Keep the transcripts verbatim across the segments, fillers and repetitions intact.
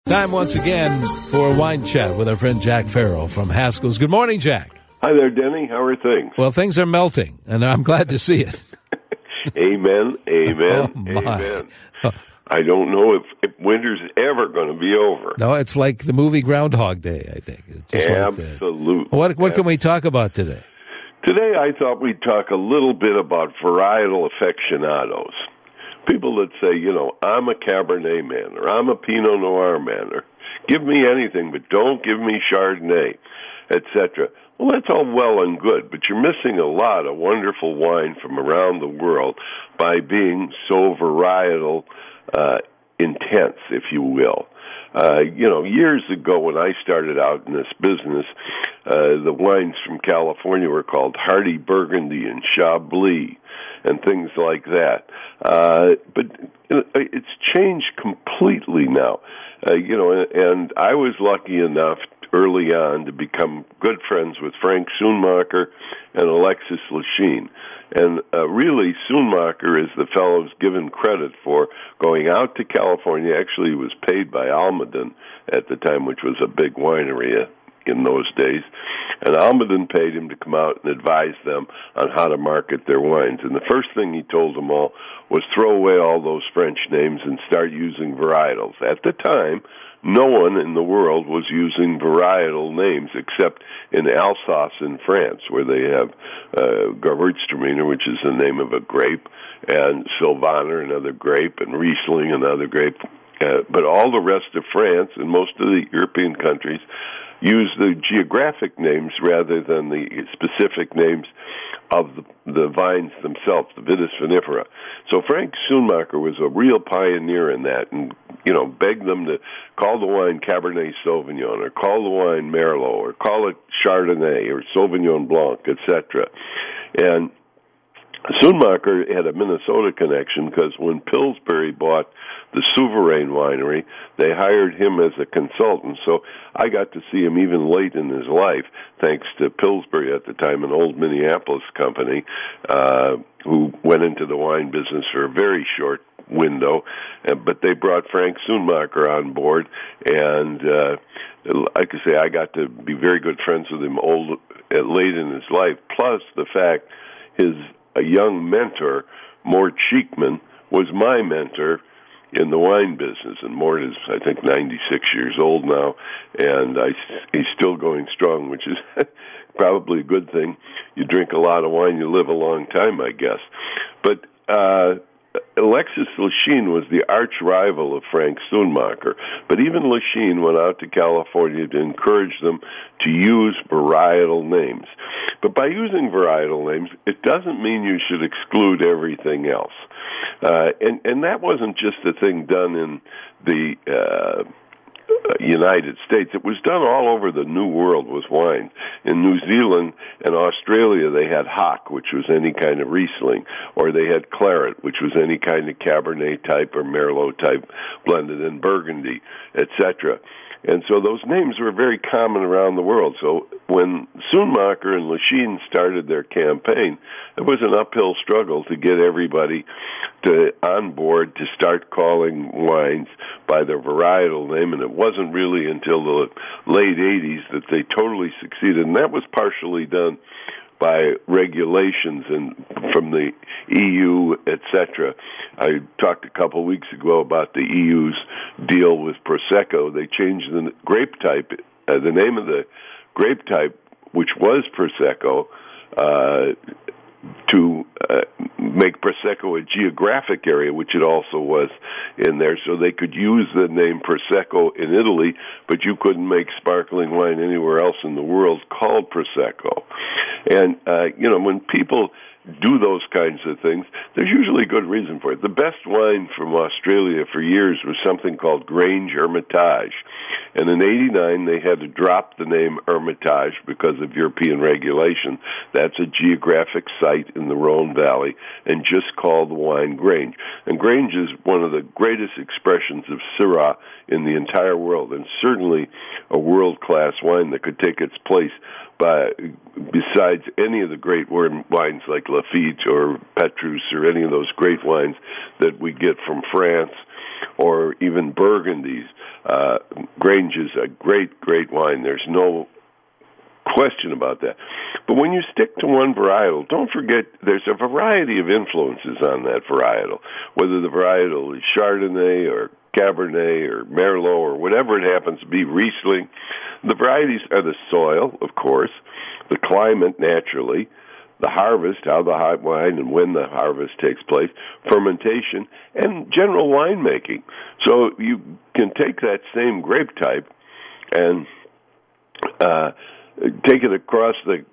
Time once again for a wine chat with our friend Jack Farrell from Haskell's. Good morning, Jack. Hi there, Denny. How are things? Well, things are melting, and I'm glad to see it. Amen, amen, Oh, my. amen. I don't know if, if winter's ever going to be over. No, it's like the movie Groundhog Day, I think. It's just Absolutely. Like that. What, what can we talk about today? Today I thought we'd talk a little bit about varietal aficionados. People that say, you know, I'm a Cabernet man, or I'm a Pinot Noir man, or give me anything, but don't give me Chardonnay, et cetera. Well, that's all well and good, but you're missing a lot of wonderful wine from around the world by being so varietal uh, intense, if you will. Uh, you know, years ago when I started out in this business, uh, the wines from California were called Hardy Burgundy and Chablis and things like that. Uh, but it's changed completely now. Uh, you know, and I was lucky enough early on to become good friends with Frank Schoonmaker and Alexis Lichine. And uh, really, Schoonmaker is the fellow who's given credit for going out to California. Actually, he was paid by Almaden at the time, which was a big winery in those days. And Almaden paid him to come out and advise them on how to market their wines. And the first thing he told them all was throw away all those French names and start using varietals. At the time, no one in the world was using varietal names except in Alsace in France, where they have uh, Gewürztraminer, which is the name of a grape, and Sylvaner, another grape, and Riesling, another grape. Uh, but all the rest of France and most of the European countries use the geographic names rather than the specific names of the, the vines themselves, the Vitis vinifera. So Frank Schoonmaker was a real pioneer in that, and you know, begged them to call the wine Cabernet Sauvignon, or call the wine Merlot, or call it Chardonnay, or Sauvignon Blanc, et cetera. And Schoonmaker had a Minnesota connection because when Pillsbury bought the Souverain winery, they hired him as a consultant. So I got to see him even late in his life, thanks to Pillsbury at the time, an old Minneapolis company, uh, who went into the wine business for a very short window. Uh, but they brought Frank Schoonmaker on board, and uh, like I say, I got to be very good friends with him old, uh, late in his life, plus the fact his a young mentor, Mort Cheekman, was my mentor in the wine business, and Mort is, I think, ninety-six years old now, and I, he's still going strong, which is probably a good thing. You drink a lot of wine, you live a long time, I guess. But uh, Alexis Lichine was the arch rival of Frank Schoonmaker, but even Lichine went out to California to encourage them to use varietal names. But by using varietal names, it doesn't mean you should exclude everything else. Uh, and, and that wasn't just a thing done in the uh, United States. It was done all over the New World with wine. In New Zealand and Australia, they had Hock, which was any kind of Riesling, or they had Claret, which was any kind of Cabernet type or Merlot type blended in Burgundy, et cetera. And so those names were very common around the world. So when Schoonmaker and Lichine started their campaign, it was an uphill struggle to get everybody to on board to start calling wines by their varietal name, and it wasn't really until the late eighties that they totally succeeded, and that was partially done by regulations and from the E U, et cetera. I talked a couple of weeks ago about the E U's deal with Prosecco. They changed the grape type, uh, the name of the grape type, which was Prosecco, uh, to uh, make Prosecco a geographic area, which it also was in there, so they could use the name Prosecco in Italy, but you couldn't make sparkling wine anywhere else in the world called Prosecco. And, uh, you know, when people do those kinds of things, there's usually good reason for it. The best wine from Australia for years was something called Grange Hermitage. And in eighty-nine, they had to drop the name Hermitage because of European regulation. That's a geographic site in the Rhone Valley, and just call the wine Grange. And Grange is one of the greatest expressions of Syrah in the entire world, and certainly a world-class wine that could take its place by, besides any of the great wines like Lafite or Petrus or any of those great wines that we get from France or even Burgundies. Uh, Grange is a great, great wine. There's no question about that. But when you stick to one varietal, don't forget there's a variety of influences on that varietal, whether the varietal is Chardonnay or Cabernet or Merlot or whatever it happens to be, Riesling. The varieties are the soil, of course, the climate naturally, the harvest, how the hot wine and when the harvest takes place, fermentation, and general winemaking. So you can take that same grape type and uh, take it across the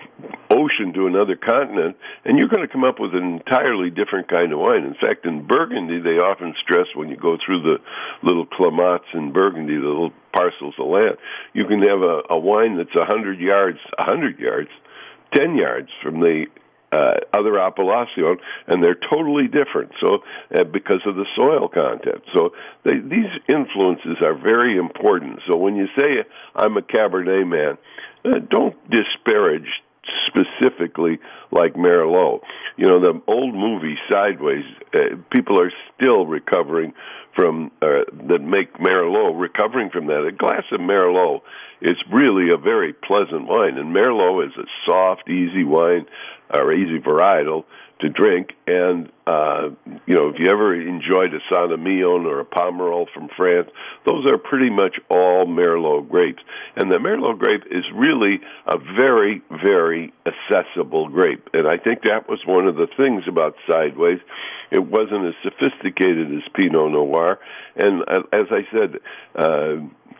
ocean to another continent, and you're going to come up with an entirely different kind of wine. In fact, in Burgundy, they often stress when you go through the little climats in Burgundy, the little parcels of land, you can have a, a wine that's one hundred yards, one hundred yards, ten yards from the uh, other Appellation, and they're totally different. So, uh, because of the soil content, so they, these influences are very important. So when you say I'm a Cabernet man, uh, don't disparage specifically like Merlot. You know, the old movie Sideways, uh, people are still recovering from, uh, that make Merlot, recovering from that. A glass of Merlot is really a very pleasant wine, and Merlot is a soft, easy wine, or easy varietal to drink, and, uh, you know, if you ever enjoyed a Saint-Emilion or a Pomerol from France, those are pretty much all Merlot grapes. And the Merlot grape is really a very, very accessible grape. And I think that was one of the things about Sideways. It wasn't as sophisticated as Pinot Noir. And uh, as I said, uh,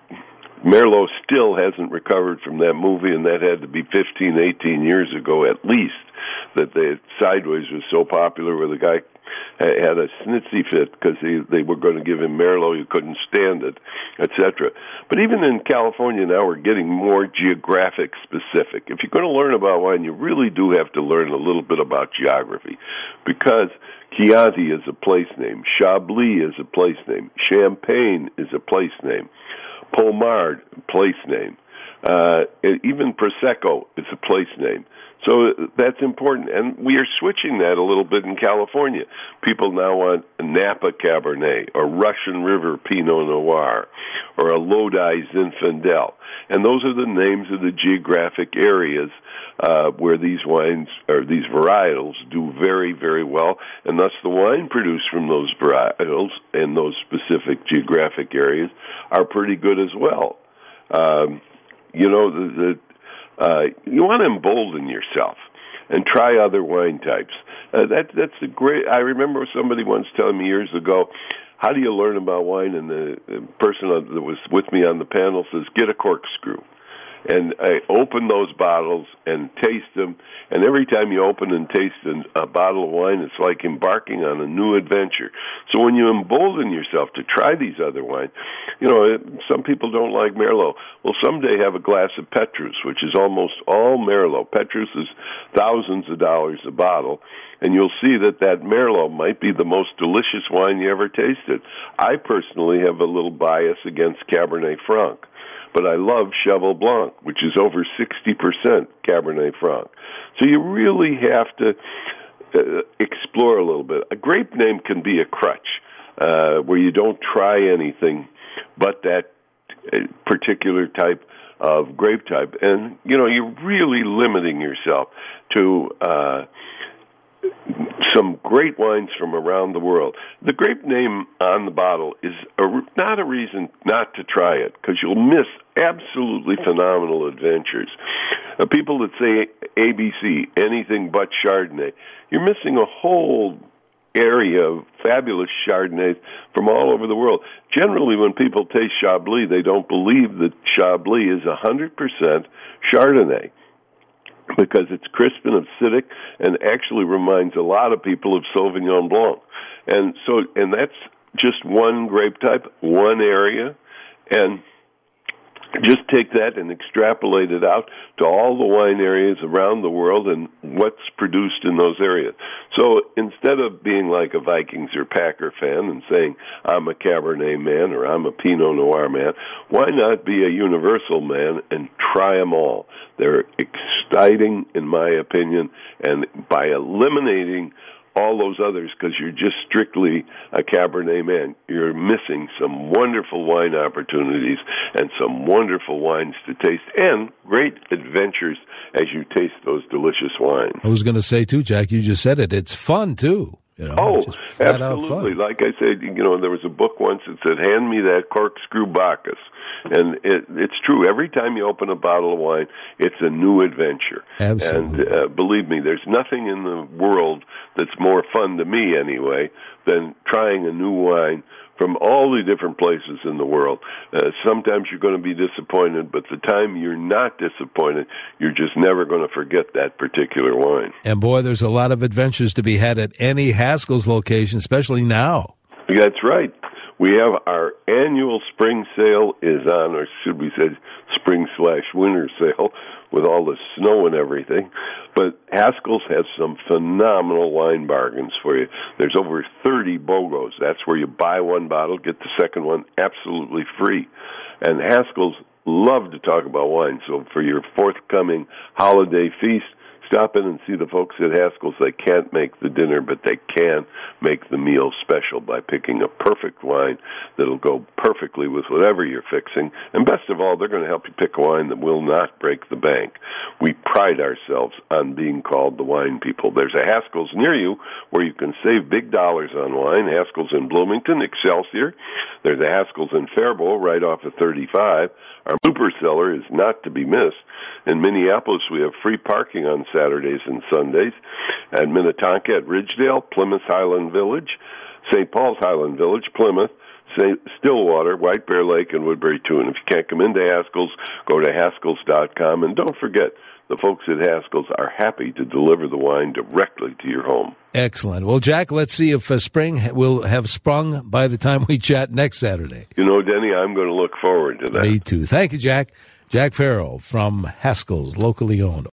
Merlot still hasn't recovered from that movie, and that had to be fifteen, eighteen years ago at least, that the Sideways was so popular where the guy had a snitsy fit because they were going to give him Merlot, he couldn't stand it, et cetera. But even in California now, we're getting more geographic specific. If you're going to learn about wine, you really do have to learn a little bit about geography, because Chianti is a place name, Chablis is a place name, Champagne is a place name, Pommard, place name. Uh, even Prosecco is a place name. So that's important. And we are switching that a little bit in California. People now want a Napa Cabernet or Russian River Pinot Noir or a Lodi Zinfandel. And those are the names of the geographic areas uh, where these wines or these varietals do very, very well. And thus the wine produced from those varietals in those specific geographic areas are pretty good as well. Um, you know, the, the Uh, you want to embolden yourself and try other wine types. Uh, that that's a great. I remember somebody once telling me years ago, "How do you learn about wine?" And the, the person that was with me on the panel says, "Get a corkscrew." And I open those bottles and taste them. And every time you open and taste a bottle of wine, it's like embarking on a new adventure. So when you embolden yourself to try these other wines, you know, some people don't like Merlot. Well, someday have a glass of Petrus, which is almost all Merlot. Petrus is thousands of dollars a bottle. And you'll see that that Merlot might be the most delicious wine you ever tasted. I personally have a little bias against Cabernet Franc, but I love Cheval Blanc, which is over sixty percent Cabernet Franc. So you really have to uh, explore a little bit. A grape name can be a crutch, uh, where you don't try anything but that particular type of grape type. And, you know, you're really limiting yourself to uh, some great wines from around the world. The grape name on the bottle is a, not a reason not to try it, because you'll miss absolutely phenomenal adventures. Uh, people that say A B C, anything but Chardonnay, you're missing a whole area of fabulous Chardonnays from all over the world. Generally, when people taste Chablis, they don't believe that Chablis is one hundred percent Chardonnay, because it's crisp and acidic and actually reminds a lot of people of Sauvignon Blanc. And so, and that's just one grape type, one area, and just take that and extrapolate it out to all the wine areas around the world and what's produced in those areas. So instead of being like a Vikings or Packer fan and saying, I'm a Cabernet man or I'm a Pinot Noir man, why not be a universal man and try them all? They're exciting, in my opinion, and by eliminating all those others because you're just strictly a Cabernet man. You're missing some wonderful wine opportunities and some wonderful wines to taste and great adventures as you taste those delicious wines. I was going to say, too, Jack, you just said it. It's fun, too. You know, oh, just flat out absolutely. Fun. Like I said, you know, there was a book once that said, hand me that corkscrew Bacchus. And it, it's true. Every time you open a bottle of wine, it's a new adventure. Absolutely. And uh, believe me, there's nothing in the world that's more fun to me, anyway, than trying a new wine from all the different places in the world. Uh, sometimes you're going to be disappointed, but the time you're not disappointed, you're just never going to forget that particular wine. And, boy, there's a lot of adventures to be had at any Haskell's location, especially now. That's right. We have our annual spring sale is on, or should we say spring slash winter sale, with all the snow and everything. But Haskell's has some phenomenal wine bargains for you. There's over thirty BOGOs. That's where you buy one bottle, get the second one absolutely free. And Haskell's love to talk about wine. So for your forthcoming holiday feast, stop in and see the folks at Haskell's. They can't make the dinner, but they can make the meal special by picking a perfect wine that'll go perfectly with whatever you're fixing. And best of all, they're going to help you pick a wine that will not break the bank. We pride ourselves on being called the wine people. There's a Haskell's near you where you can save big dollars on wine. Haskell's in Bloomington, Excelsior. There's a Haskell's in Faribault right off of thirty-five. Our Looper Cellar is not to be missed. In Minneapolis, we have free parking on Saturdays and Sundays. At Minnetonka, at Ridgedale, Plymouth Highland Village, Saint Paul's Highland Village, Plymouth, Stillwater, White Bear Lake, and Woodbury, too. And if you can't come into Haskell's, go to Haskells dot com. And don't forget, the folks at Haskell's are happy to deliver the wine directly to your home. Excellent. Well, Jack, let's see if uh, spring will have sprung by the time we chat next Saturday. You know, Denny, I'm going to look forward to that. Me too. Thank you, Jack. Jack Farrell from Haskell's, locally owned.